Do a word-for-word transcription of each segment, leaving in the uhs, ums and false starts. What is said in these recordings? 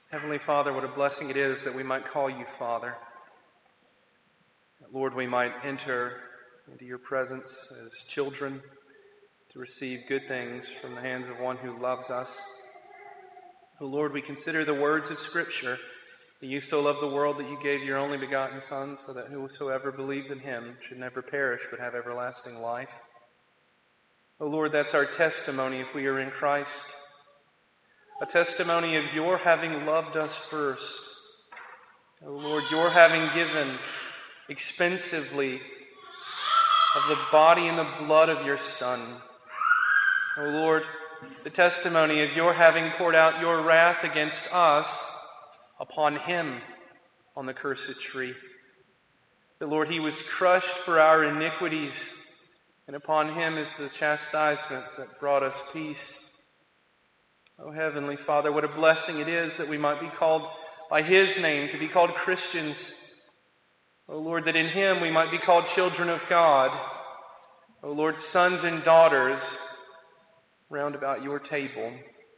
Heavenly Father, what a blessing it is that we might call you Father. That, Lord, we might enter into your presence as children to receive good things from the hands of one who loves us. O Lord, we consider the words of Scripture, that you so loved the world that you gave your only begotten Son, so that whosoever believes in him should never perish but have everlasting life. O Lord, that's our testimony if we are in Christ. A testimony of your having loved us first. O Lord, your having given expensively of the body and the blood of your Son. O Lord, the testimony of your having poured out your wrath against us upon him on the cursed tree. The Lord, he was crushed for our iniquities, and upon him is the chastisement that brought us peace. O Heavenly Father, what a blessing it is that we might be called by his name, to be called Christians. O Lord, that in him we might be called children of God. O Lord, sons and daughters round about your table.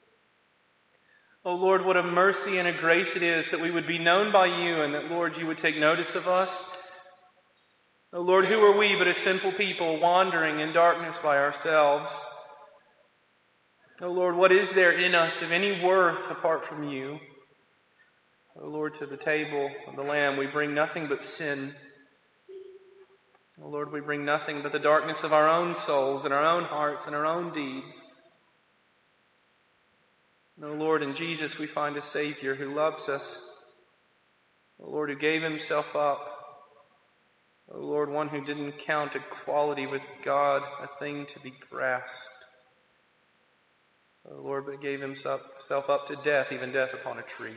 O Lord, what a mercy and a grace it is that we would be known by you, and that, Lord, you would take notice of us. O Lord, who are we but a simple people wandering in darkness by ourselves? O Lord, what is there in us of any worth apart from you? O Lord, to the table of the Lamb we bring nothing but sin. O Lord, we bring nothing but the darkness of our own souls and our own hearts and our own deeds. And O Lord, in Jesus we find a Savior who loves us. O Lord, who gave himself up. O Lord, one who didn't count equality with God a thing to be grasped. O Lord, but gave himself up to death, even death upon a tree.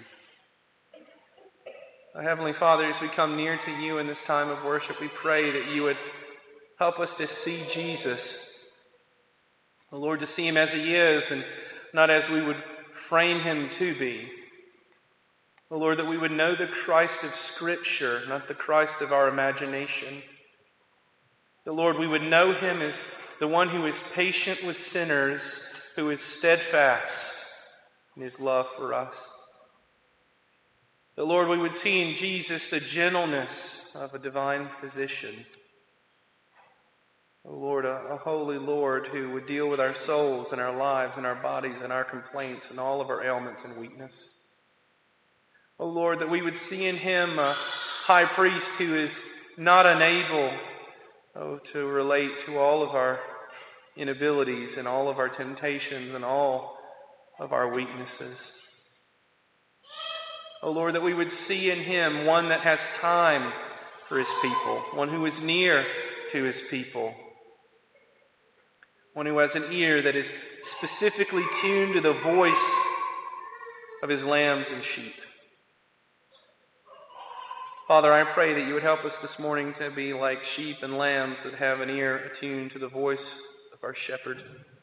O Heavenly Father, as we come near to you in this time of worship, we pray that you would help us to see Jesus. O Lord, to see him as he is and not as we would frame him to be. O Lord, that we would know the Christ of Scripture, not the Christ of our imagination. The Lord, we would know him as the one who is patient with sinners, who is steadfast in his love for us. The Lord, we would see in Jesus the gentleness of a divine physician. O Lord, a, a holy Lord who would deal with our souls and our lives and our bodies and our complaints and all of our ailments and weakness. O Lord, that we would see in him a high priest who is not unable, oh, to relate to all of our inabilities and all of our temptations and all of our weaknesses. O Lord, that we would see in him one that has time for his people, one who is near to his people, one who has an ear that is specifically tuned to the voice of his lambs and sheep. Father, I pray that you would help us this morning to be like sheep and lambs that have an ear attuned to the voice of our shepherd.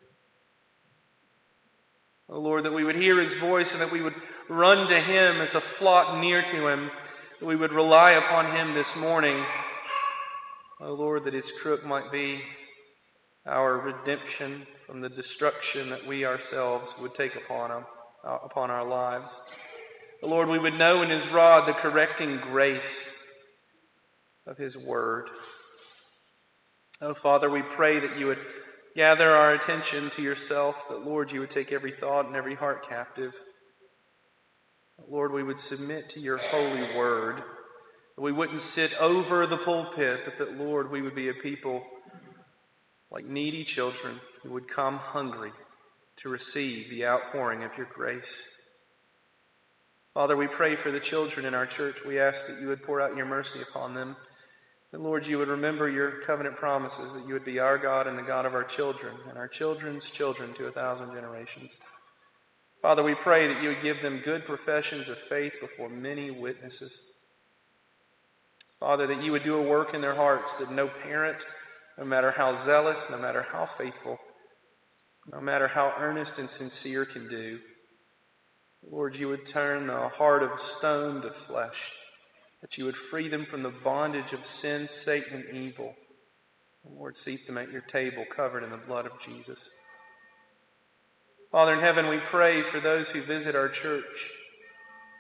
O Lord, that we would hear his voice and that we would run to him as a flock near to him, that we would rely upon him this morning. O Lord, that his crook might be our redemption from the destruction that we ourselves would take upon him, uh, upon our lives. O Lord, we would know in his rod the correcting grace of his word. Oh, Father, we pray that you would gather our attention to yourself, that, Lord, you would take every thought and every heart captive. Lord, we would submit to your holy word, that we wouldn't sit over the pulpit, but that, Lord, we would be a people like needy children who would come hungry to receive the outpouring of your grace. Father, we pray for the children in our church. We ask that you would pour out your mercy upon them. That, Lord, you would remember your covenant promises, that you would be our God and the God of our children, and our children's children to a thousand generations. Father, we pray that you would give them good professions of faith before many witnesses. Father, that you would do a work in their hearts that no parent, no matter how zealous, no matter how faithful, no matter how earnest and sincere, can do. Lord, you would turn the heart of stone to flesh, that you would free them from the bondage of sin, Satan, and evil. And Lord, seat them at your table covered in the blood of Jesus. Father in heaven, we pray for those who visit our church.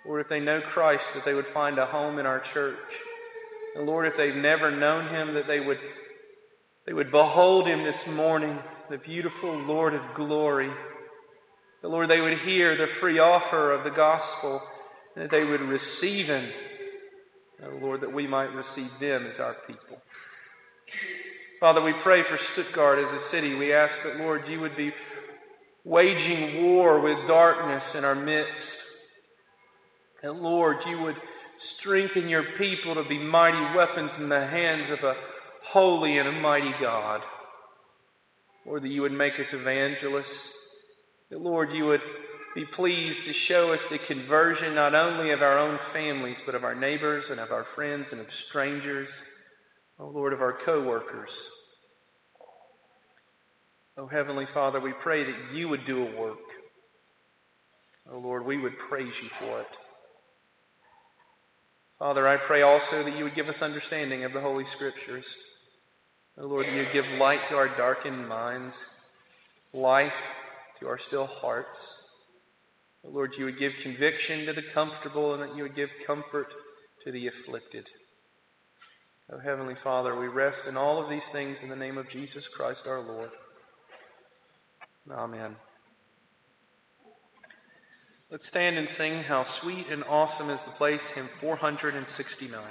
Lord, if they know Christ, that they would find a home in our church. And Lord, if they've never known Him, that they would, they would behold Him this morning, the beautiful Lord of glory. That, Lord, they would hear the free offer of the gospel, and that they would receive Him. Oh, Lord, that we might receive them as our people. Father, we pray for Stuttgart as a city. We ask that, Lord, you would be waging war with darkness in our midst. And Lord, you would strengthen your people to be mighty weapons in the hands of a holy and a mighty God. Lord, that you would make us evangelists. That, Lord, you would be pleased to show us the conversion not only of our own families, but of our neighbors and of our friends and of strangers. Oh, Lord, of our co-workers. Oh, Heavenly Father, we pray that you would do a work. Oh, Lord, we would praise you for it. Father, I pray also that you would give us understanding of the Holy Scriptures. Oh, Lord, that you would give light to our darkened minds, life to our still hearts. Oh, Lord, you would give conviction to the comfortable and that you would give comfort to the afflicted. Oh, Heavenly Father, we rest in all of these things in the name of Jesus Christ our Lord. Amen. Let's stand and sing How Sweet and Awesome is the Place, hymn four hundred sixty-nine.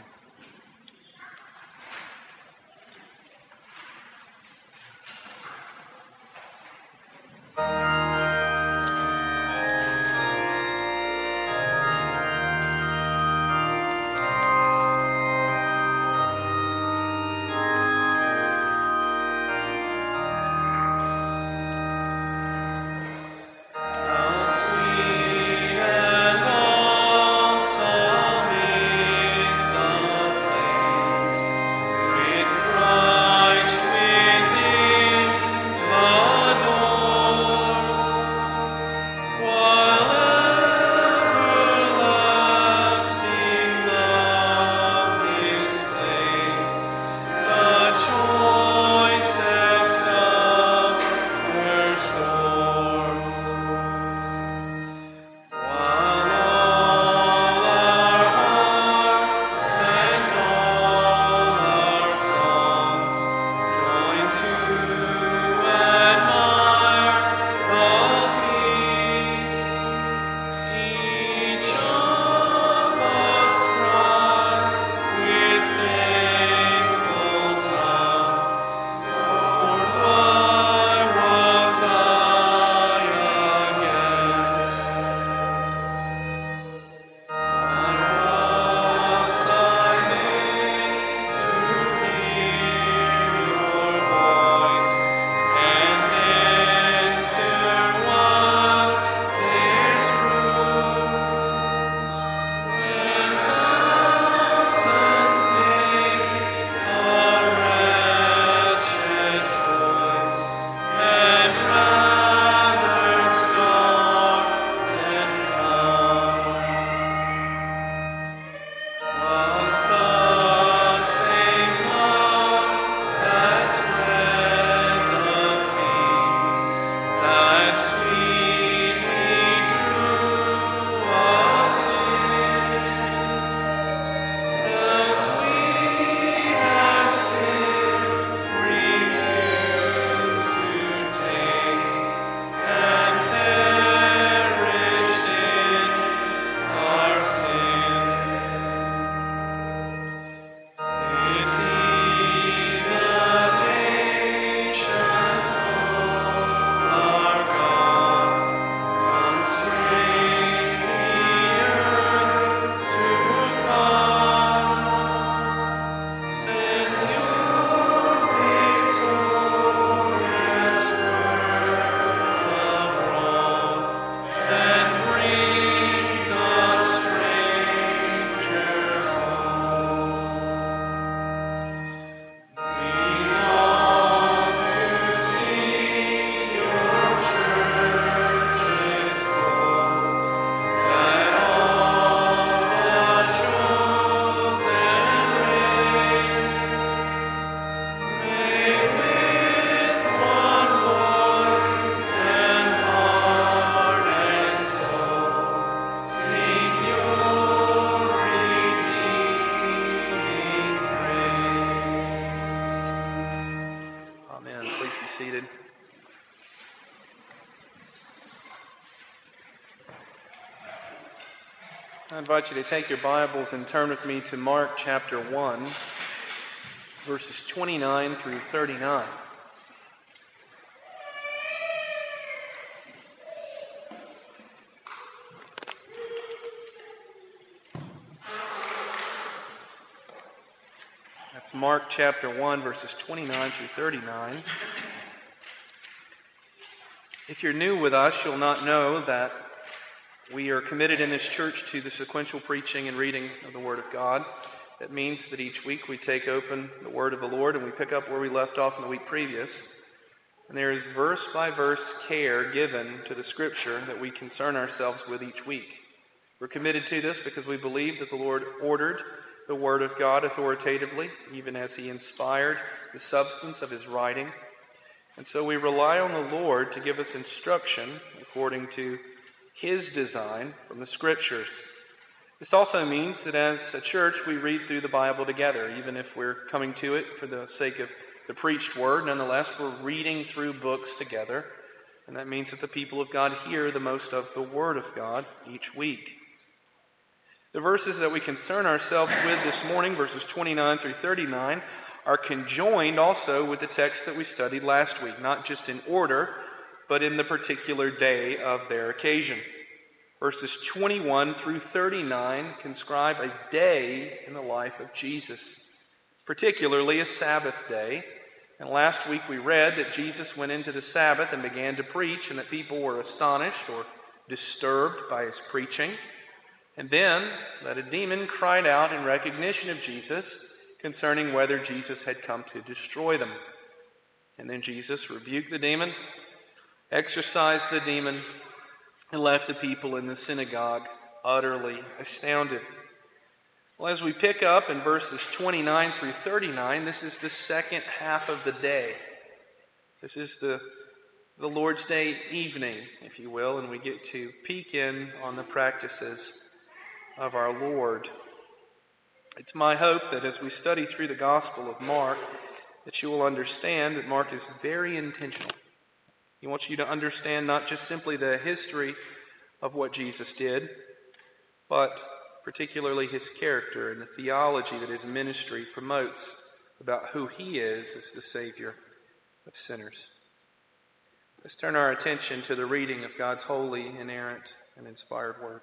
Sweet and awesome is the I invite you to take your Bibles and turn with me to Mark chapter one, verses twenty-nine through thirty-nine. That's Mark chapter one, verses twenty-nine through thirty-nine. If you're new with us, you'll not know that we are committed in this church to the sequential preaching and reading of the Word of God. That means that each week we take open the Word of the Lord and we pick up where we left off in the week previous. And there is verse by verse care given to the Scripture that we concern ourselves with each week. We're committed to this because we believe that the Lord ordered the Word of God authoritatively, even as He inspired the substance of His writing. And so we rely on the Lord to give us instruction according to His design from the Scriptures. This also means that as a church we read through the Bible together, even if we're coming to it for the sake of the preached word. Nonetheless, we're reading through books together, and that means that the people of God hear the most of the Word of God each week. The verses that we concern ourselves with this morning, verses twenty-nine through thirty-nine, are conjoined also with the text that we studied last week, not just in order, but in the particular day of their occasion. Verses twenty-one through thirty-nine describe a day in the life of Jesus, particularly a Sabbath day. And last week we read that Jesus went into the Sabbath and began to preach, and that people were astonished or disturbed by His preaching. And then that a demon cried out in recognition of Jesus concerning whether Jesus had come to destroy them. And then Jesus rebuked the demon, exorcised the demon, and left the people in the synagogue utterly astounded. Well, as we pick up in verses twenty-nine through thirty-nine, this is the second half of the day. This is the, the Lord's Day evening, if you will, and we get to peek in on the practices of our Lord. It's my hope that as we study through the Gospel of Mark, that you will understand that Mark is very intentional. He wants you to understand not just simply the history of what Jesus did, but particularly His character and the theology that His ministry promotes about who He is as the Savior of sinners. Let's turn our attention to the reading of God's holy, inerrant, and inspired Word.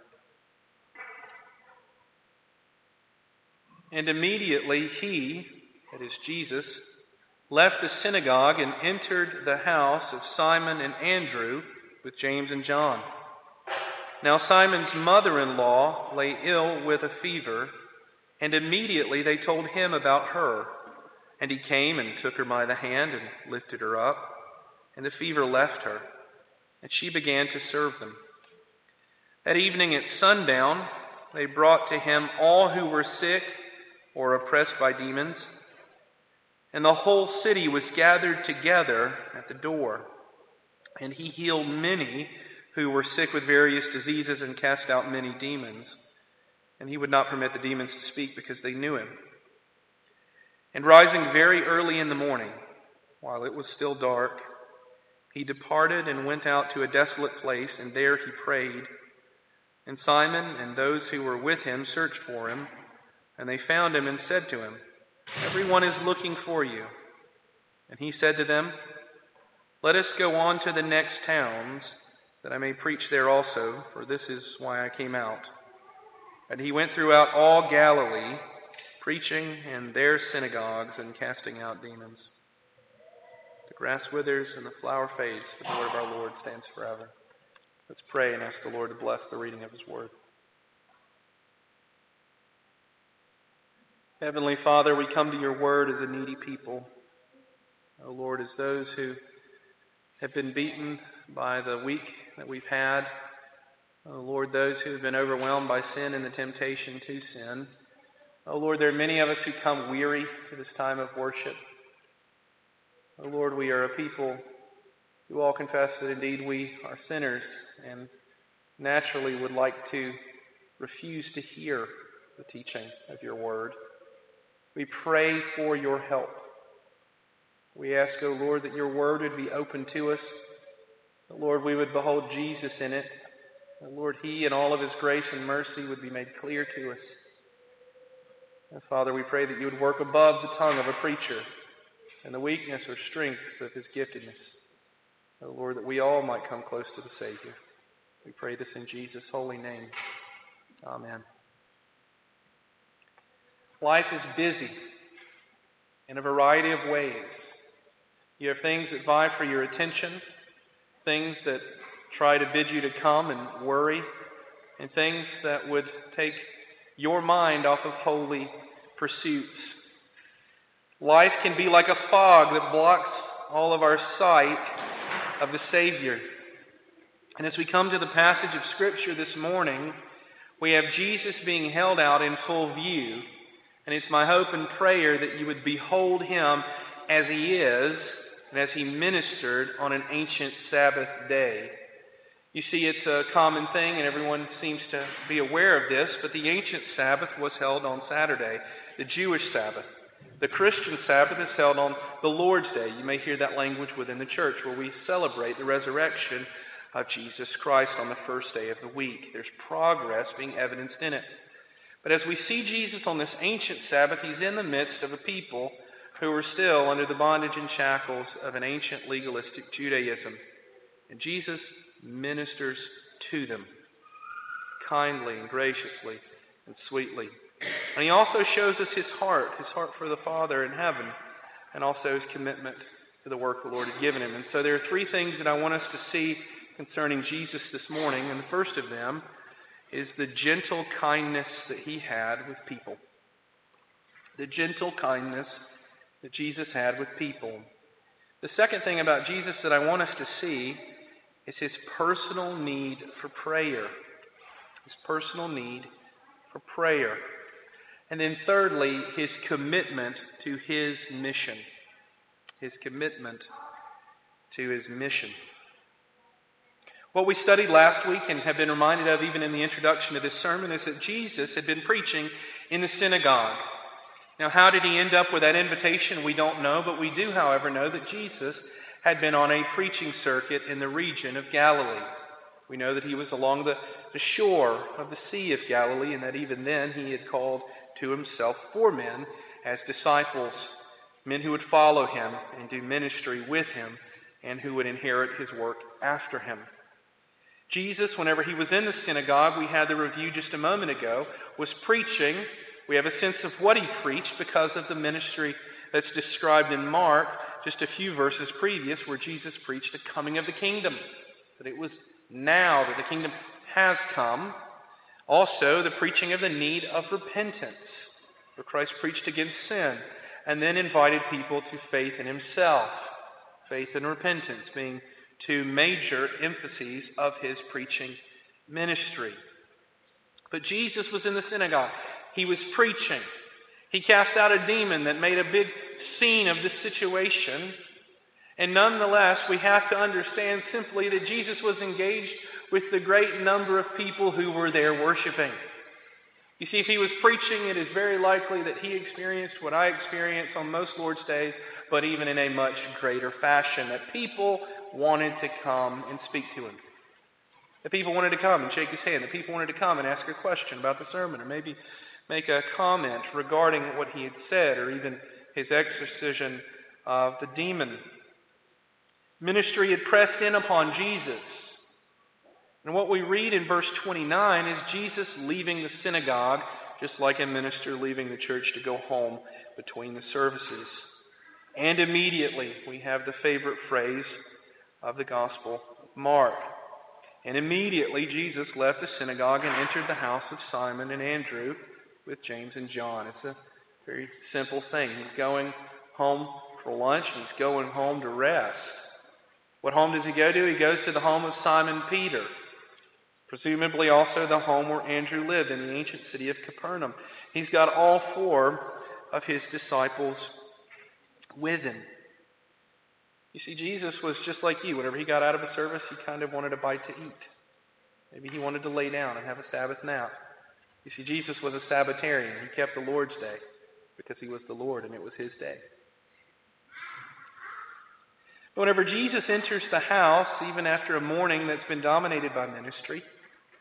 And immediately He, that is Jesus, left the synagogue and entered the house of Simon and Andrew with James and John. Now Simon's mother-in-law lay ill with a fever, and immediately they told him about her. And he came and took her by the hand and lifted her up, and the fever left her, and she began to serve them. That evening at sundown they brought to him all who were sick or oppressed by demons, and the whole city was gathered together at the door. And he healed many who were sick with various diseases and cast out many demons. And he would not permit the demons to speak because they knew him. And rising very early in the morning, while it was still dark, he departed and went out to a desolate place, and there he prayed. And Simon and those who were with him searched for him, and they found him and said to him, "Everyone is looking for you." And he said to them, "Let us go on to the next towns, that I may preach there also, for this is why I came out." And he went throughout all Galilee, preaching in their synagogues and casting out demons. The grass withers and the flower fades, but the word of our Lord stands forever. Let's pray and ask the Lord to bless the reading of His word. Heavenly Father, we come to your word as a needy people. O Lord, as those who have been beaten by the week that we've had. O Lord, those who have been overwhelmed by sin and the temptation to sin. O Lord, there are many of us who come weary to this time of worship. O Lord, we are a people who all confess that indeed we are sinners and naturally would like to refuse to hear the teaching of your word. We pray for your help. We ask, O Lord, that your word would be open to us. That, Lord, we would behold Jesus in it. And Lord, He and all of His grace and mercy would be made clear to us. And Father, we pray that You would work above the tongue of a preacher and the weakness or strengths of his giftedness. Oh Lord, that we all might come close to the Savior. We pray this in Jesus' holy name. Amen. Life is busy in a variety of ways. You have things that vie for your attention, things that try to bid you to come and worry, and things that would take your mind off of holy pursuits. Life can be like a fog that blocks all of our sight of the Savior. And as we come to the passage of Scripture this morning, we have Jesus being held out in full view. And it's my hope and prayer that you would behold Him as He is and as He ministered on an ancient Sabbath day. You see, it's a common thing, and everyone seems to be aware of this, but the ancient Sabbath was held on Saturday, the Jewish Sabbath. The Christian Sabbath is held on the Lord's Day. You may hear that language within the church where we celebrate the resurrection of Jesus Christ on the first day of the week. There's progress being evidenced in it. But as we see Jesus on this ancient Sabbath, He's in the midst of a people who are still under the bondage and shackles of an ancient legalistic Judaism. And Jesus ministers to them kindly and graciously and sweetly. And He also shows us His heart, His heart for the Father in heaven, and also His commitment to the work the Lord had given Him. And so there are three things that I want us to see concerning Jesus this morning. And the first of them is the gentle kindness that He had with people. The gentle kindness that Jesus had with people. The second thing about Jesus that I want us to see is His personal need for prayer. His personal need for prayer. And then thirdly, His commitment to His mission. His commitment to His mission. What we studied last week and have been reminded of even in the introduction to this sermon is that Jesus had been preaching in the synagogue. Now, how did He end up with that invitation? We don't know, but we do, however, know that Jesus had been on a preaching circuit in the region of Galilee. We know that He was along the, the shore of the Sea of Galilee, and that even then He had called to Himself four men as disciples, men who would follow Him and do ministry with Him, and who would inherit His work after Him. Jesus, whenever He was in the synagogue, we had the review just a moment ago, was preaching. We have a sense of what He preached because of the ministry that's described in Mark, just a few verses previous, where Jesus preached the coming of the kingdom. That it was now that the kingdom has come. Also, the preaching of the need of repentance, where Christ preached against sin, and then invited people to faith in Himself. Faith and repentance being two major emphases of His preaching ministry. But Jesus was in the synagogue. He was preaching. He cast out a demon that made a big scene of the situation. And nonetheless, we have to understand simply that Jesus was engaged with the great number of people who were there worshiping. You see, if He was preaching, it is very likely that He experienced what I experience on most Lord's days, but even in a much greater fashion, that people wanted to come and speak to Him. That people wanted to come and shake His hand. That people wanted to come and ask a question about the sermon, or maybe make a comment regarding what He had said, or even His exorcism of the demon. Ministry had pressed in upon Jesus. And what we read in verse twenty-nine is Jesus leaving the synagogue, just like a minister leaving the church to go home between the services. And immediately, we have the favorite phrase of the Gospel of Mark. And immediately, Jesus left the synagogue and entered the house of Simon and Andrew with James and John. It's a very simple thing. He's going home for lunch and He's going home to rest. What home does He go to? He goes to the home of Simon Peter. Presumably also the home where Andrew lived in the ancient city of Capernaum. He's got all four of His disciples with Him. You see, Jesus was just like you. Whenever He got out of a service, He kind of wanted a bite to eat. Maybe He wanted to lay down and have a Sabbath nap. You see, Jesus was a Sabbatarian. He kept the Lord's Day because He was the Lord and it was His day. But whenever Jesus enters the house, even after a morning that's been dominated by ministry,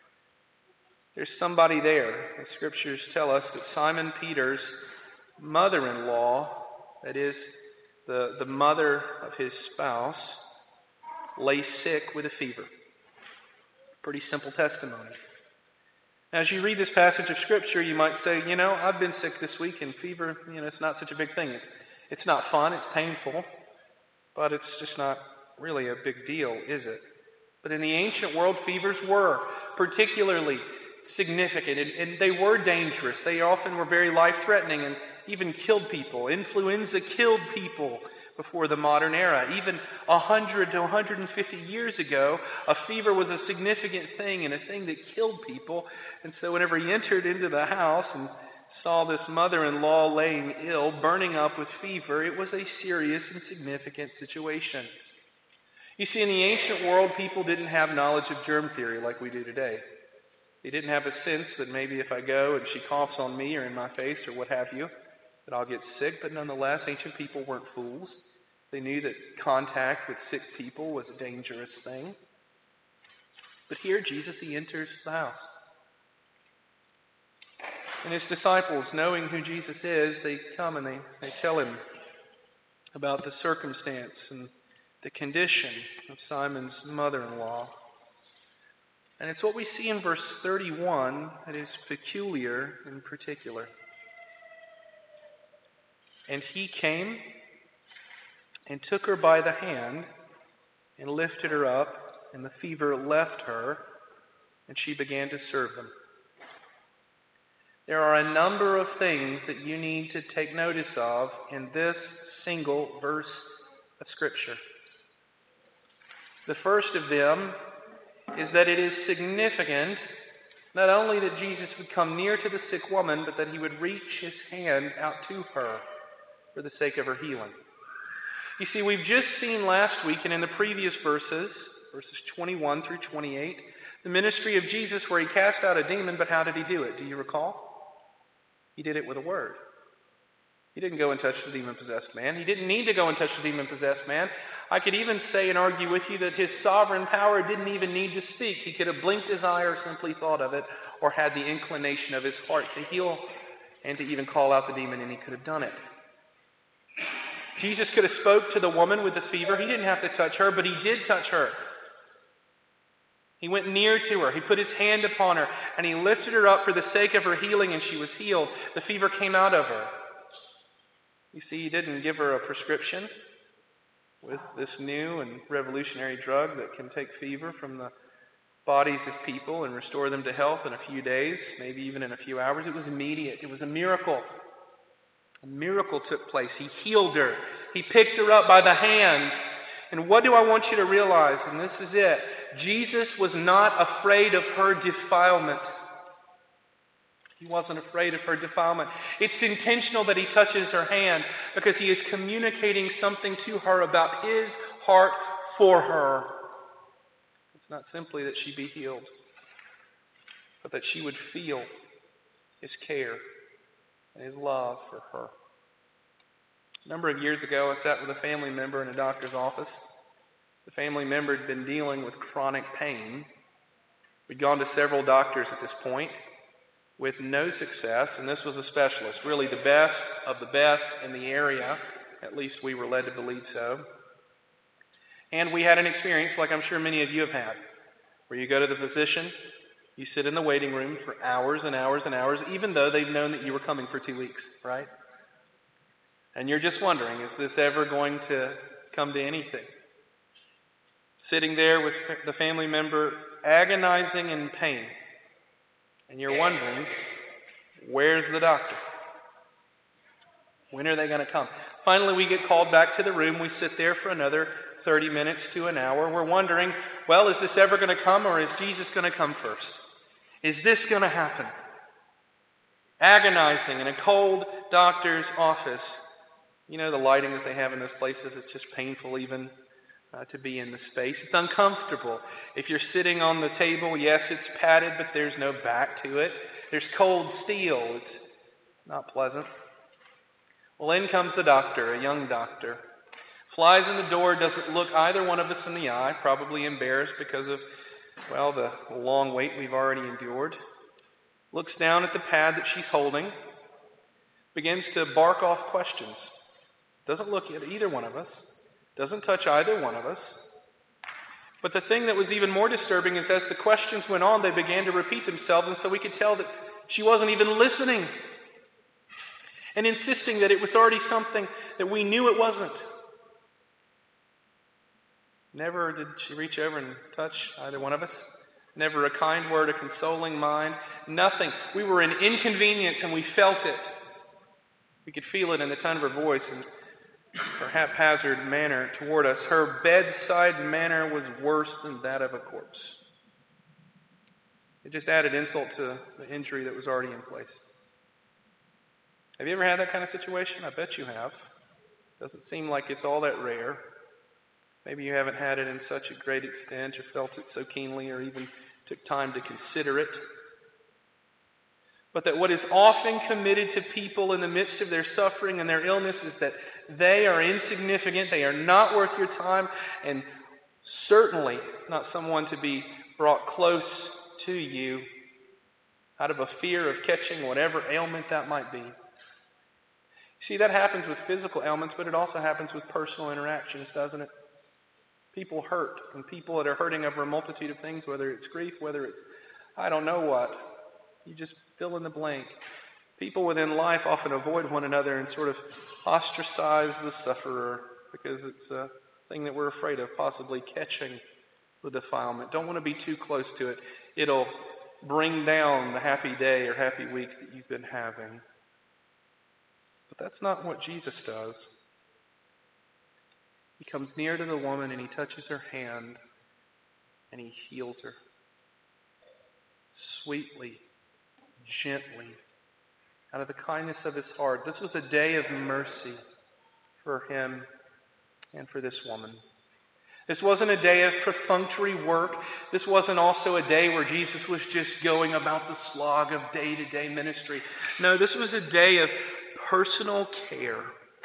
There's somebody there. The Scriptures tell us that Simon Peter's mother-in-law, that is, the, the mother of his spouse, lay sick with a fever. Pretty simple testimony. As you read this passage of Scripture, you might say, you know, I've been sick this week, and fever, you know, it's not such a big thing. It's, it's not fun, it's painful, but it's just not really a big deal, is it? But in the ancient world, fevers were particularly significant, and, and they were dangerous. They often were very life-threatening and even killed people. Influenza killed people before the modern era. Even one hundred to one hundred fifty years ago, a fever was a significant thing and a thing that killed people. And so whenever he entered into the house and saw this mother-in-law laying ill, burning up with fever, it was a serious and significant situation. You see, in the ancient world, people didn't have knowledge of germ theory like we do today. They didn't have a sense that maybe if I go and she coughs on me or in my face or what have you, that I'll get sick. But nonetheless, ancient people weren't fools. They knew that contact with sick people was a dangerous thing. But here, Jesus, he enters the house. And his disciples, knowing who Jesus is, they come and they, they tell him about the circumstance and the condition of Simon's mother-in-law. And it's what we see in verse thirty-one that is peculiar in particular. And he came and took her by the hand and lifted her up, and the fever left her, and she began to serve them. There are a number of things that you need to take notice of in this single verse of Scripture. The first of them is that it is significant not only that Jesus would come near to the sick woman, but that he would reach his hand out to her for the sake of her healing. You see, we've just seen last week and in the previous verses, verses twenty-one through twenty-eight, the ministry of Jesus where he cast out a demon, but how did he do it? Do you recall? He did it with a word. He didn't go and touch the demon-possessed man. He didn't need to go and touch the demon-possessed man. I could even say and argue with you that his sovereign power didn't even need to speak. He could have blinked his eye or simply thought of it or had the inclination of his heart to heal and to even call out the demon, and he could have done it. Jesus could have spoke to the woman with the fever. He didn't have to touch her, but he did touch her. He went near to her. He put his hand upon her, and he lifted her up for the sake of her healing, and she was healed. The fever came out of her. You see, he didn't give her a prescription with this new and revolutionary drug that can take fever from the bodies of people and restore them to health in a few days, maybe even in a few hours. It was immediate. It was a miracle. A miracle took place. He healed her. He picked her up by the hand. And what do I want you to realize? And this is it. Jesus was not afraid of her defilement. He wasn't afraid of her defilement. It's intentional that he touches her hand because he is communicating something to her about his heart for her. It's not simply that she be healed, but that she would feel his care and his love for her. A number of years ago, I sat with a family member in a doctor's office. The family member had been dealing with chronic pain. We'd gone to several doctors at this point with no success, and this was a specialist, really the best of the best in the area. At least we were led to believe so. And we had an experience like I'm sure many of you have had, where you go to the physician, you sit in the waiting room for hours and hours and hours, even though they've known that you were coming for two weeks, right? And you're just wondering, is this ever going to come to anything? Sitting there with the family member, agonizing in pain. And you're wondering, where's the doctor? When are they going to come? Finally, we get called back to the room. We sit there for another thirty minutes to an hour. We're wondering, well, is this ever going to come, or is Jesus going to come first? Is this going to happen? Agonizing in a cold doctor's office. You know, the lighting that they have in those places, it's just painful even uh, to be in the space. It's uncomfortable. If you're sitting on the table, yes, it's padded, but there's no back to it. There's cold steel. It's not pleasant. Well, in comes the doctor, a young doctor. Flies in the door, doesn't look either one of us in the eye, probably embarrassed because of, well, the long wait we've already endured. looks down at the pad that she's holding, begins to bark off questions. Doesn't look at either one of us, doesn't touch either one of us. But the thing that was even more disturbing is as the questions went on, they began to repeat themselves, and so we could tell that she wasn't even listening and insisting that it was already something that we knew it wasn't. Never did she reach over and touch either one of us. Never a kind word, a consoling mind, nothing. We were in inconvenience and we felt it. We could feel it in the tone of her voice and her haphazard manner toward us. Her bedside manner was worse than that of a corpse. It just added insult to the injury that was already in place. Have you ever had that kind of situation? I bet you have. Doesn't seem like it's all that rare. Maybe you haven't had it in such a great extent or felt it so keenly or even took time to consider it. But that what is often committed to people in the midst of their suffering and their illness is that they are insignificant, they are not worth your time, and certainly not someone to be brought close to you out of a fear of catching whatever ailment that might be. See, that happens with physical ailments, but it also happens with personal interactions, doesn't it? People hurt, and people that are hurting over a multitude of things, whether it's grief, whether it's, I don't know what. You just fill in the blank. People within life often avoid one another and sort of ostracize the sufferer because it's a thing that we're afraid of possibly catching the defilement. Don't want to be too close to it. It'll bring down the happy day or happy week that you've been having. But that's not what Jesus does. He comes near to the woman and he touches her hand and he heals her. Sweetly, gently, out of the kindness of his heart. This was a day of mercy for him and for this woman. This wasn't a day of perfunctory work. This wasn't also a day where Jesus was just going about the slog of day-to-day ministry. No, this was a day of personal care.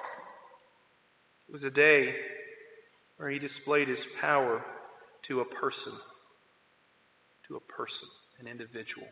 It was a day where he displayed his power to a person, to a person, an individual.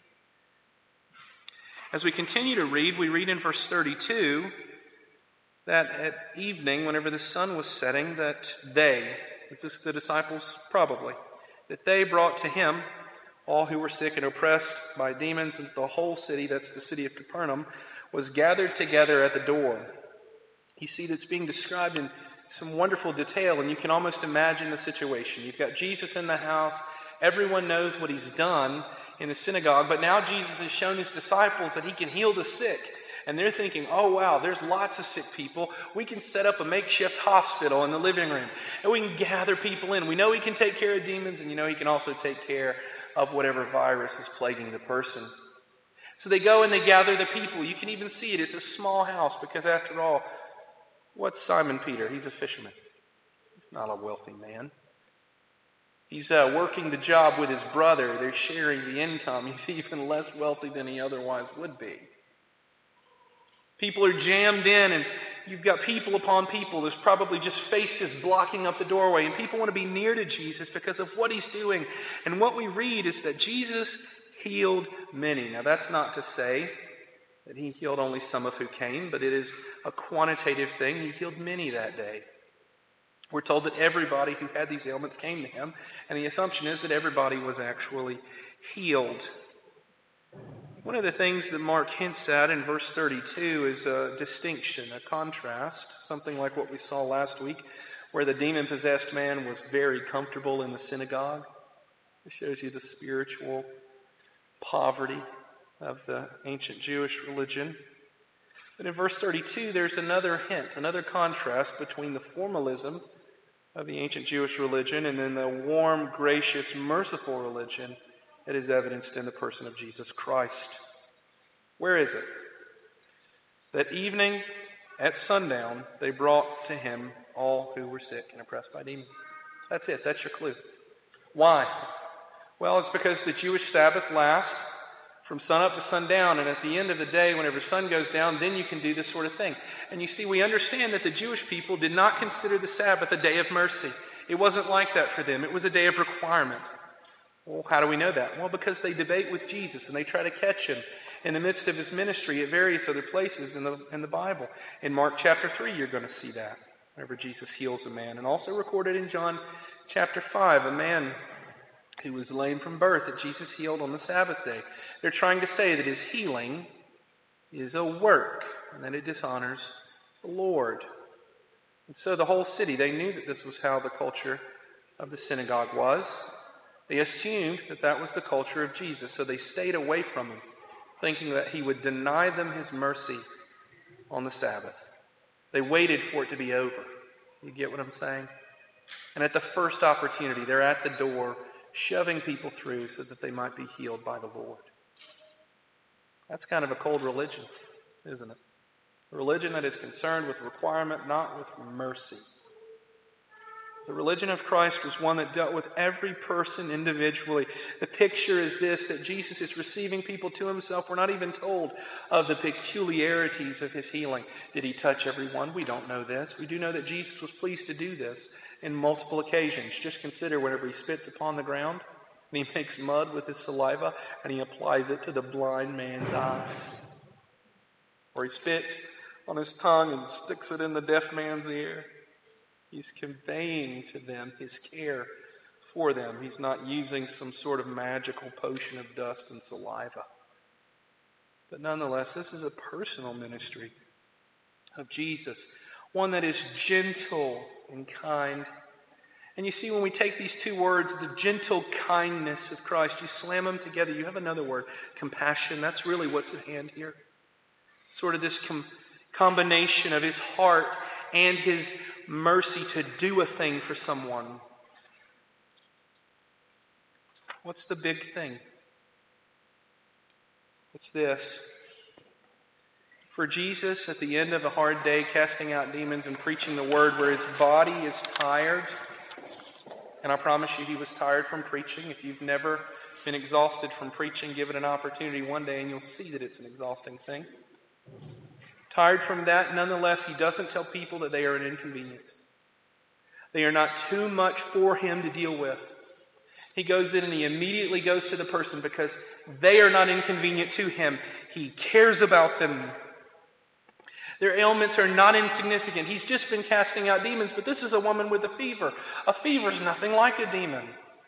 As we continue to read, we read in verse thirty-two that at evening, whenever the sun was setting, that they, is this the disciples? Probably, that they brought to him all who were sick and oppressed by demons, and the whole city, that's the city of Capernaum, was gathered together at the door. You see, that's being described in some wonderful detail, and you can almost imagine the situation. You've got Jesus in the house. Everyone knows what he's done in the synagogue, but now Jesus has shown his disciples that he can heal the sick. And they're thinking, oh wow, there's lots of sick people. We can set up a makeshift hospital in the living room, and we can gather people in. We know he can take care of demons, and you know he can also take care of whatever virus is plaguing the person. So they go and they gather the people. You can even see it. It's a small house because after all, what's Simon Peter? He's a fisherman. He's not a wealthy man. He's uh, working the job with his brother. They're sharing the income. He's even less wealthy than he otherwise would be. People are jammed in, and you've got people upon people. There's probably just faces blocking up the doorway, and people want to be near to Jesus because of what he's doing. And what we read is that Jesus healed many. Now, that's not to say that he healed only some of who came, but it is a quantitative thing. He healed many that day. We're told that everybody who had these ailments came to him, and the assumption is that everybody was actually healed. One of the things that Mark hints at in verse thirty-two is a distinction, a contrast, something like what we saw last week, where the demon-possessed man was very comfortable in the synagogue. It shows you the spiritual poverty of the ancient Jewish religion. But in verse thirty-two, there's another hint, another contrast between the formalism of the ancient Jewish religion and then the warm, gracious, merciful religion that is evidenced in the person of Jesus Christ. Where is it? That evening at sundown, they brought to him all who were sick and oppressed by demons. That's it. That's your clue. Why? Well, it's because the Jewish Sabbath lasts from sunup to sundown, and at the end of the day, whenever sun goes down, then you can do this sort of thing. And you see, we understand that the Jewish people did not consider the Sabbath a day of mercy. It wasn't like that for them. It was a day of requirement. Well, how do we know that? Well, because they debate with Jesus and they try to catch him in the midst of his ministry at various other places in the, in the Bible. In Mark chapter three, you're going to see that, whenever Jesus heals a man. And also recorded in John chapter five, a man who was lame from birth that Jesus healed on the Sabbath day. They're trying to say that his healing is a work and that it dishonors the Lord. And so the whole city, they knew that this was how the culture of the synagogue was. They assumed that that was the culture of Jesus, so they stayed away from him, thinking that he would deny them his mercy on the Sabbath. They waited for it to be over. You get what I'm saying? And at the first opportunity, they're at the door, shoving people through so that they might be healed by the Lord. That's kind of a cold religion, isn't it? A religion that is concerned with requirement, not with mercy. The religion of Christ was one that dealt with every person individually. The picture is this, that Jesus is receiving people to himself. We're not even told of the peculiarities of his healing. Did he touch everyone? We don't know this. We do know that Jesus was pleased to do this in multiple occasions. Just consider whenever he spits upon the ground and he makes mud with his saliva and he applies it to the blind man's eyes. Or he spits on his tongue and sticks it in the deaf man's ear. He's conveying to them his care for them. He's not using some sort of magical potion of dust and saliva. But nonetheless, this is a personal ministry of Jesus, one that is gentle and kind. And you see, when we take these two words, the gentle kindness of Christ, you slam them together, you have another word, compassion. That's really what's at hand here. Sort of this com- combination of his heart and his mercy to do a thing for someone. What's the big thing? It's this. For Jesus, at the end of a hard day, casting out demons and preaching the word where his body is tired, and I promise you he was tired from preaching. If you've never been exhausted from preaching, give it an opportunity one day and you'll see that it's an exhausting thing. Tired from that, nonetheless, he doesn't tell people that they are an inconvenience. They are not too much for him to deal with. He goes in and he immediately goes to the person because they are not inconvenient to him. He cares about them. Their ailments are not insignificant. He's just been casting out demons, but this is a woman with a fever. A fever is nothing like a demon.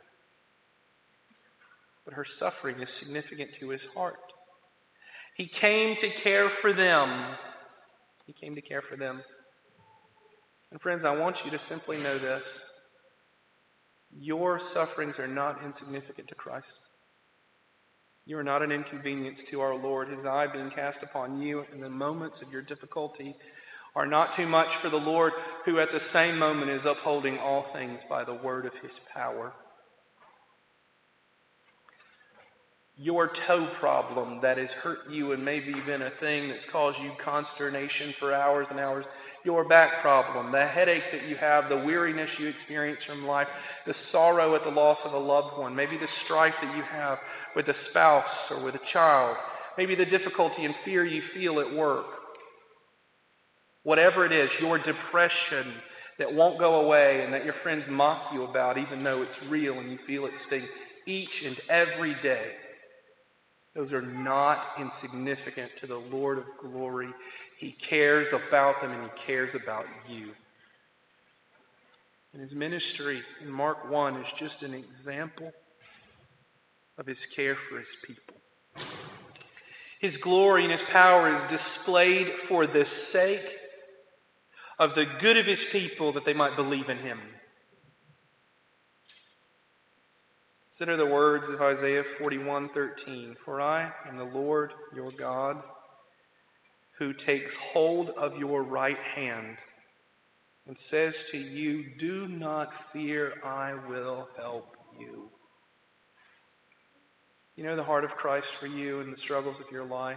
But her suffering is significant to his heart. He came to care for them. He came to care for them. And friends, I want you to simply know this. Your sufferings are not insignificant to Christ. You are not an inconvenience to our Lord. His eye being cast upon you in the moments of your difficulty are not too much for the Lord, who at the same moment is upholding all things by the word of his power. Your toe problem that has hurt you and maybe been a thing that's caused you consternation for hours and hours. Your back problem, the headache that you have, the weariness you experience from life, the sorrow at the loss of a loved one, maybe the strife that you have with a spouse or with a child, maybe the difficulty and fear you feel at work. Whatever it is, your depression that won't go away and that your friends mock you about even though it's real and you feel it sting each and every day. Those are not insignificant to the Lord of glory. He cares about them and he cares about you. And his ministry in Mark one is just an example of his care for his people. His glory and his power is displayed for the sake of the good of his people that they might believe in him. Consider the words of Isaiah forty-one thirteen. For I am the Lord your God, who takes hold of your right hand and says to you, do not fear, I will help you. You know the heart of Christ for you and the struggles of your life.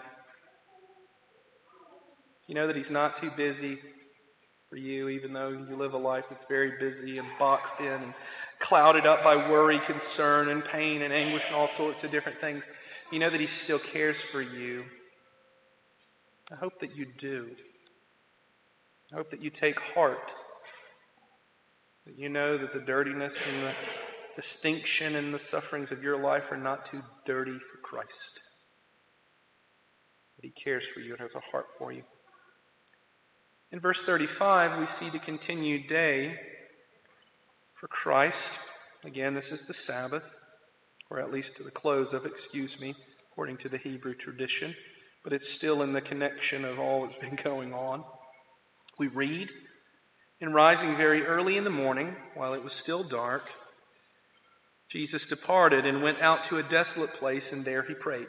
You know that he's not too busy for you, even though you live a life that's very busy and boxed in and clouded up by worry, concern, and pain and anguish and all sorts of different things. You know that he still cares for you. I hope that you do. I hope that you take heart. That you know that the dirtiness and the distinction in the sufferings of your life are not too dirty for Christ. That He cares for you and has a heart for you. In verse thirty-five, we see the continued day for Christ. Again, this is the Sabbath, or at least to the close of it, excuse me, according to the Hebrew tradition. But it's still in the connection of all that's been going on. We read, "And rising very early in the morning, while it was still dark, Jesus departed and went out to a desolate place, and there He prayed."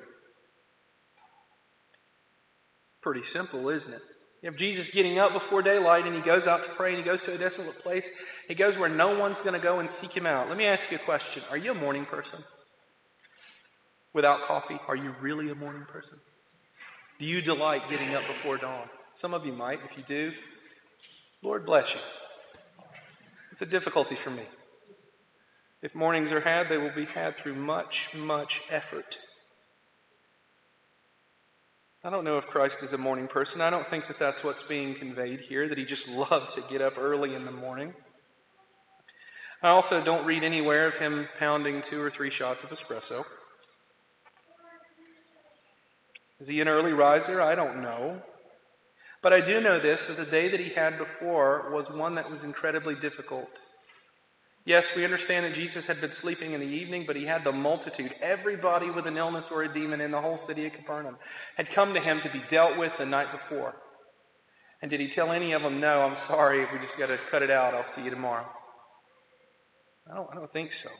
Pretty simple, isn't it? You have Jesus getting up before daylight, and He goes out to pray, and He goes to a desolate place. He goes where no one's going to go and seek Him out. Let me ask you a question. Are you a morning person? Without coffee, are you really a morning person? Do you delight getting up before dawn? Some of you might. If you do, Lord bless you. It's a difficulty for me. If mornings are had, they will be had through much, much effort. I don't know if Christ is a morning person. I don't think that that's what's being conveyed here, that He just loved to get up early in the morning. I also don't read anywhere of Him pounding two or three shots of espresso. Is He an early riser? I don't know. But I do know this, that the day that He had before was one that was incredibly difficult. Yes, we understand that Jesus had been sleeping in the evening, but He had the multitude. Everybody with an illness or a demon in the whole city of Capernaum had come to Him to be dealt with the night before. And did He tell any of them, "No, I'm sorry, we just got to cut it out. I'll see you tomorrow"? I don't, I don't think so.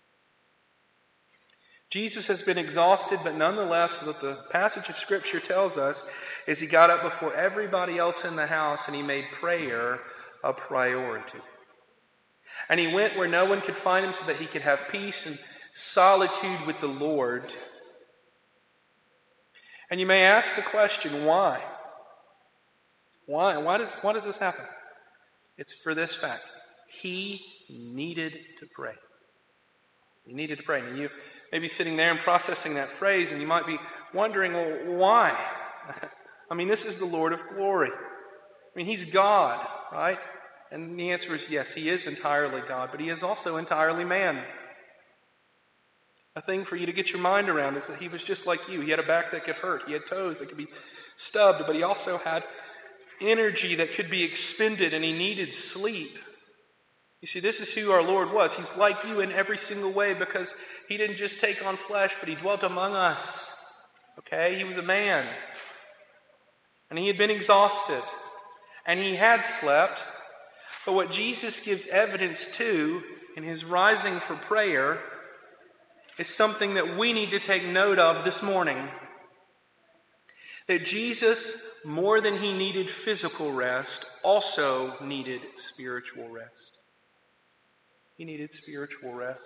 Jesus has been exhausted, but nonetheless, what the passage of Scripture tells us is He got up before everybody else in the house and He made prayer a priority. And He went where no one could find Him so that He could have peace and solitude with the Lord. And you may ask the question, why? Why? Why does, why does this happen? It's for this fact. He needed to pray. He needed to pray. And you may be sitting there and processing that phrase, and you might be wondering, well, why? I mean, this is the Lord of glory. I mean, He's God, right? And the answer is yes, He is entirely God, but He is also entirely man. A thing for you to get your mind around is that He was just like you. He had a back that could hurt. He had toes that could be stubbed, but He also had energy that could be expended, and He needed sleep. You see, this is who our Lord was. He's like you in every single way because He didn't just take on flesh, but He dwelt among us. Okay? He was a man. And He had been exhausted. And He had slept. But what Jesus gives evidence to in His rising for prayer is something that we need to take note of this morning. That Jesus, more than He needed physical rest, also needed spiritual rest. He needed spiritual rest.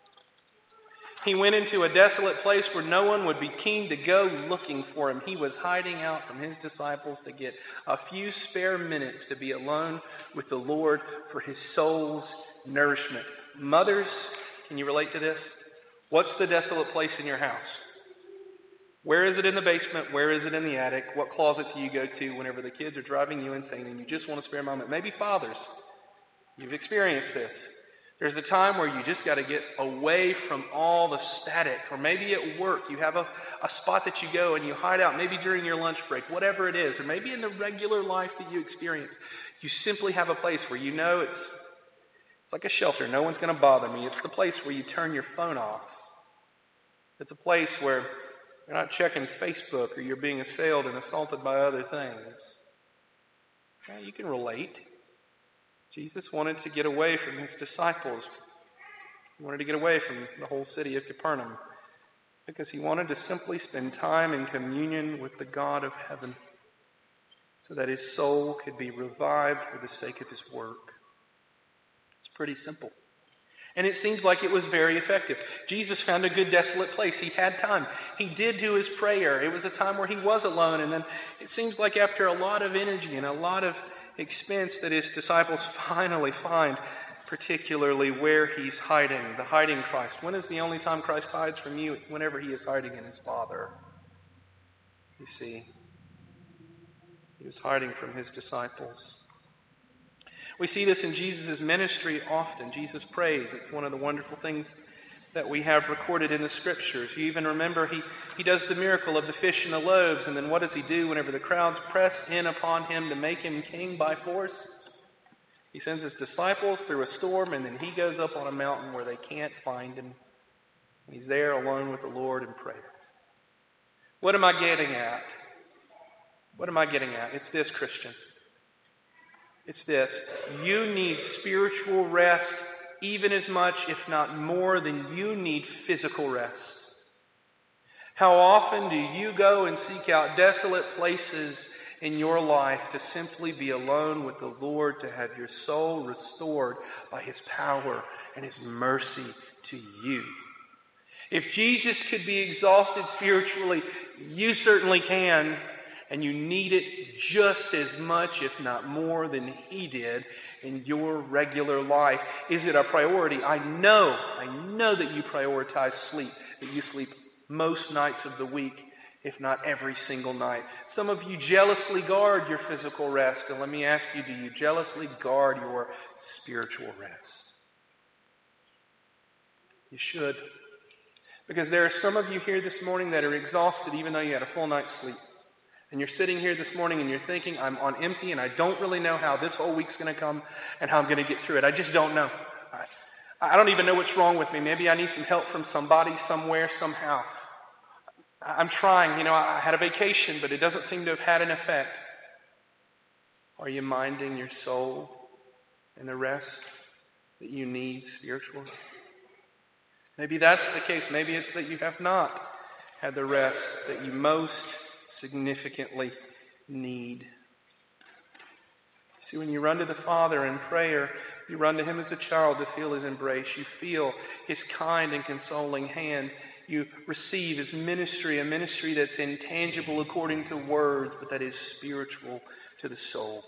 He went into a desolate place where no one would be keen to go looking for Him. He was hiding out from His disciples to get a few spare minutes to be alone with the Lord for His soul's nourishment. Mothers, can you relate to this? What's the desolate place in your house? Where is it in the basement? Where is it in the attic? What closet do you go to whenever the kids are driving you insane and you just want to spare a moment? Maybe fathers, you've experienced this. There's a time where you just got to get away from all the static. Or maybe at work, you have a, a spot that you go and you hide out, maybe during your lunch break, whatever it is. Or maybe in the regular life that you experience, you simply have a place where you know it's, it's like a shelter. No one's going to bother me. It's the place where you turn your phone off. It's a place where you're not checking Facebook or you're being assailed and assaulted by other things. Yeah, you can relate. Jesus wanted to get away from His disciples. He wanted to get away from the whole city of Capernaum because He wanted to simply spend time in communion with the God of heaven so that His soul could be revived for the sake of His work. It's pretty simple. And it seems like it was very effective. Jesus found a good desolate place. He had time. He did do His prayer. It was a time where He was alone. And then it seems like after a lot of energy and a lot of expense that His disciples finally find, particularly where He's hiding, the hiding Christ. When is the only time Christ hides from you? Whenever He is hiding in His Father. You see, He was hiding from His disciples. We see this in Jesus' ministry often. Jesus prays. It's one of the wonderful things that we have recorded in the Scriptures. You even remember he, he does the miracle of the fish and the loaves, and then what does he do whenever the crowds press in upon him to make him king by force? He sends his disciples through a storm, and then he goes up on a mountain where they can't find him. And he's there alone with the Lord in prayer. What am I getting at? What am I getting at? It's this, Christian. It's this. You need spiritual rest even as much, if not more, than you need physical rest. How often do you go and seek out desolate places in your life to simply be alone with the Lord, to have your soul restored by His power and His mercy to you? If Jesus could be exhausted spiritually, you certainly can. And you need it just as much, if not more, than He did in your regular life. Is it a priority? I know, I know that you prioritize sleep, that you sleep most nights of the week, if not every single night. Some of you jealously guard your physical rest. And let me ask you, do you jealously guard your spiritual rest? You should. Because there are some of you here this morning that are exhausted even though you had a full night's sleep. And you're sitting here this morning and you're thinking, I'm on empty and I don't really know how this whole week's going to come and how I'm going to get through it. I just don't know. I, I don't even know what's wrong with me. Maybe I need some help from somebody, somewhere, somehow. I'm trying. You know, I had a vacation, but it doesn't seem to have had an effect. Are you minding your soul and the rest that you need spiritually? Maybe that's the case. Maybe it's that you have not had the rest that you most significantly need. See, when you run to the Father in prayer, you run to Him as a child to feel His embrace. You feel His kind and consoling hand. You receive His ministry, a ministry that's intangible according to words, but that is spiritual to the soul.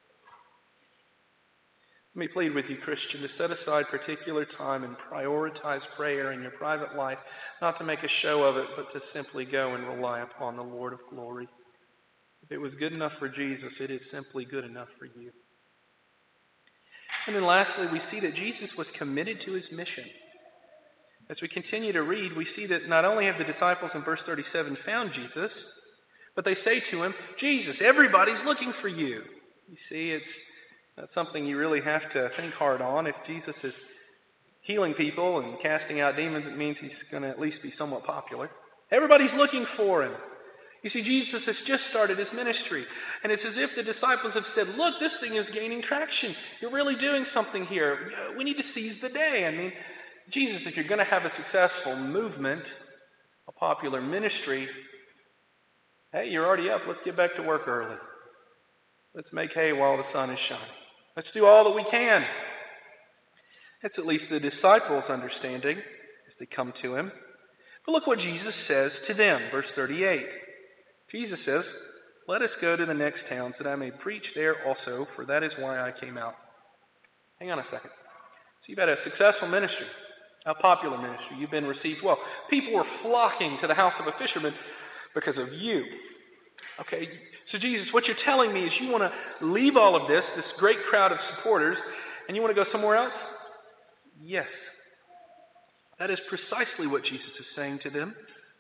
Let me plead with you, Christian, to set aside particular time and prioritize prayer in your private life, not to make a show of it, but to simply go and rely upon the Lord of glory. If it was good enough for Jesus, it is simply good enough for you. And then lastly, we see that Jesus was committed to His mission. As we continue to read, we see that not only have the disciples in verse thirty-seven found Jesus, but they say to Him, Jesus, everybody's looking for you. You see, it's That's something you really have to think hard on. If Jesus is healing people and casting out demons, it means He's going to at least be somewhat popular. Everybody's looking for Him. You see, Jesus has just started His ministry. And it's as if the disciples have said, look, this thing is gaining traction. You're really doing something here. We need to seize the day. I mean, Jesus, if you're going to have a successful movement, a popular ministry, hey, you're already up. Let's get back to work early. Let's make hay while the sun is shining. Let's do all that we can. That's at least the disciples' understanding as they come to Him. But look what Jesus says to them, verse thirty-eight. Jesus says, let us go to the next towns that I may preach there also, for that is why I came out. Hang on a second. So you've had a successful ministry, a popular ministry. You've been received well. People were flocking to the house of a fisherman because of you. Okay, so Jesus, what you're telling me is you want to leave all of this, this great crowd of supporters, and you want to go somewhere else? Yes. That is precisely what Jesus is saying to them.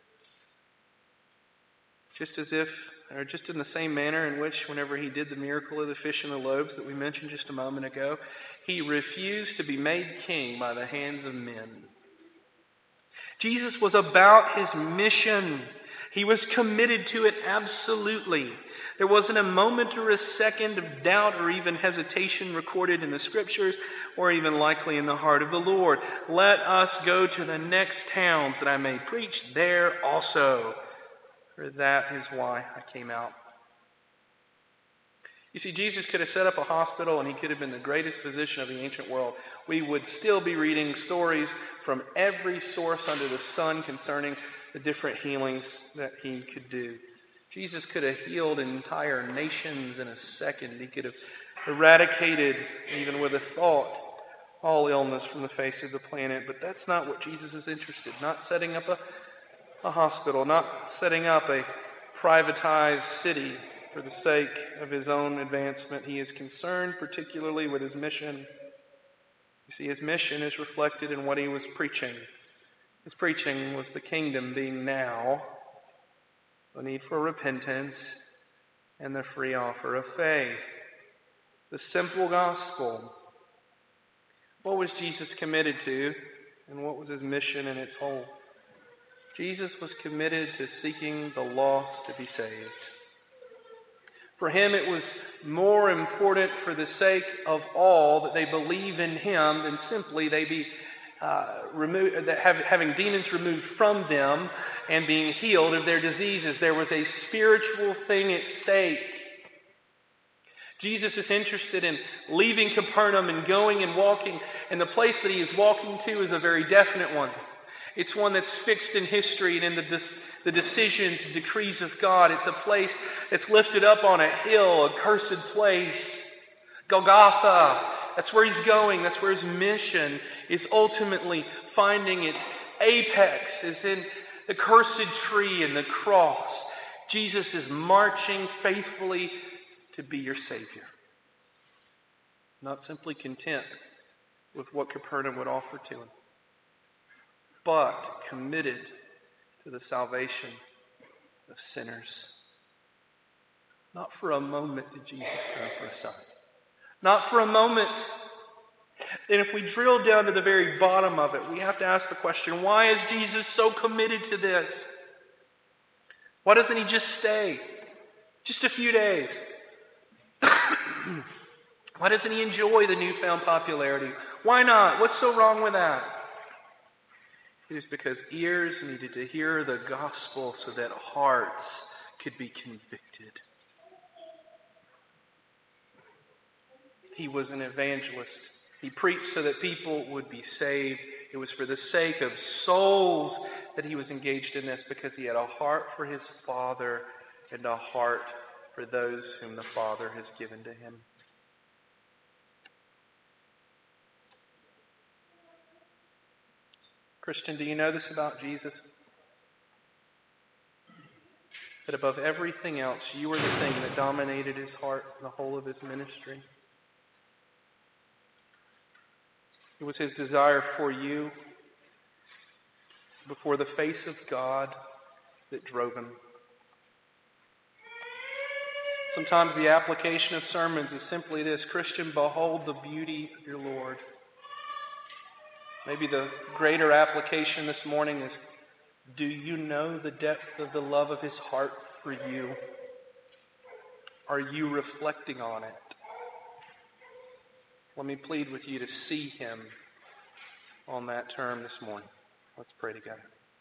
Just as if, or just in the same manner in which whenever He did the miracle of the fish and the loaves that we mentioned just a moment ago, He refused to be made king by the hands of men. Jesus was about His mission. He was committed to it absolutely. There wasn't a moment or a second of doubt or even hesitation recorded in the Scriptures or even likely in the heart of the Lord. Let us go to the next towns that I may preach there also. For that is why I came out. You see, Jesus could have set up a hospital and He could have been the greatest physician of the ancient world. We would still be reading stories from every source under the sun concerning the different healings that He could do. Jesus could have healed entire nations in a second. He could have eradicated, even with a thought, all illness from the face of the planet. But that's not what Jesus is interested in. Not setting up a, a hospital, not setting up a privatized city. for the sake of his own advancement. He is concerned particularly with his mission. You see, his mission is reflected in what he was preaching. His preaching was the kingdom being now, the need for repentance, and the free offer of faith. The simple gospel. What was Jesus committed to, and what was his mission in its whole? Jesus was committed to seeking the lost to be saved. For him, it was more important for the sake of all that they believe in him than simply they be uh, removed, that have, having demons removed from them and being healed of their diseases. There was a spiritual thing at stake. Jesus is interested in leaving Capernaum and going and walking, and the place that he is walking to is a very definite one. It's one that's fixed in history and in the, the decisions and decrees of God. It's a place that's lifted up on a hill, a cursed place. Golgotha. That's where he's going. That's where his mission is ultimately finding its apex, is in the cursed tree and the cross. Jesus is marching faithfully to be your Savior. Not simply content with what Capernaum would offer to him, but committed to the salvation of sinners. Not for a moment did Jesus turn for a sign. Not for a moment. And if we drill down to the very bottom of it, we have to ask the question, why is Jesus so committed to this? Why doesn't he just stay? Just a few days. Why doesn't he enjoy the newfound popularity? Why not? What's so wrong with that? It is because ears needed to hear the gospel so that hearts could be convicted. He was an evangelist. He preached so that people would be saved. It was for the sake of souls that he was engaged in this, because he had a heart for his Father and a heart for those whom the Father has given to him. Christian, do you know this about Jesus? That above everything else, you were the thing that dominated his heart the whole of his ministry. It was his desire for you before the face of God that drove him. Sometimes the application of sermons is simply this: Christian, behold the beauty of your Lord. Maybe the greater application this morning is, do you know the depth of the love of his heart for you? Are you reflecting on it? Let me plead with you to see him on that term this morning. Let's pray together.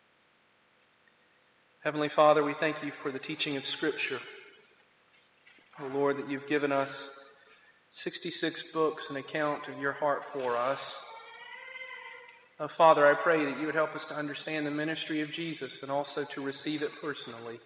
Heavenly Father, we thank you for the teaching of Scripture. Oh Lord, that you've given us sixty-six books, an account of your heart for us. Oh Father, I pray that you would help us to understand the ministry of Jesus and also to receive it personally.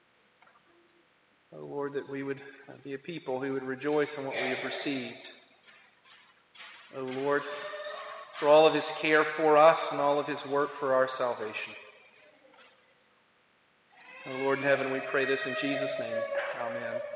Oh Lord, that we would be a people who would rejoice in what we have received. Oh Lord, for all of his care for us and all of his work for our salvation. Oh Lord in heaven, we pray this in Jesus' name. Amen.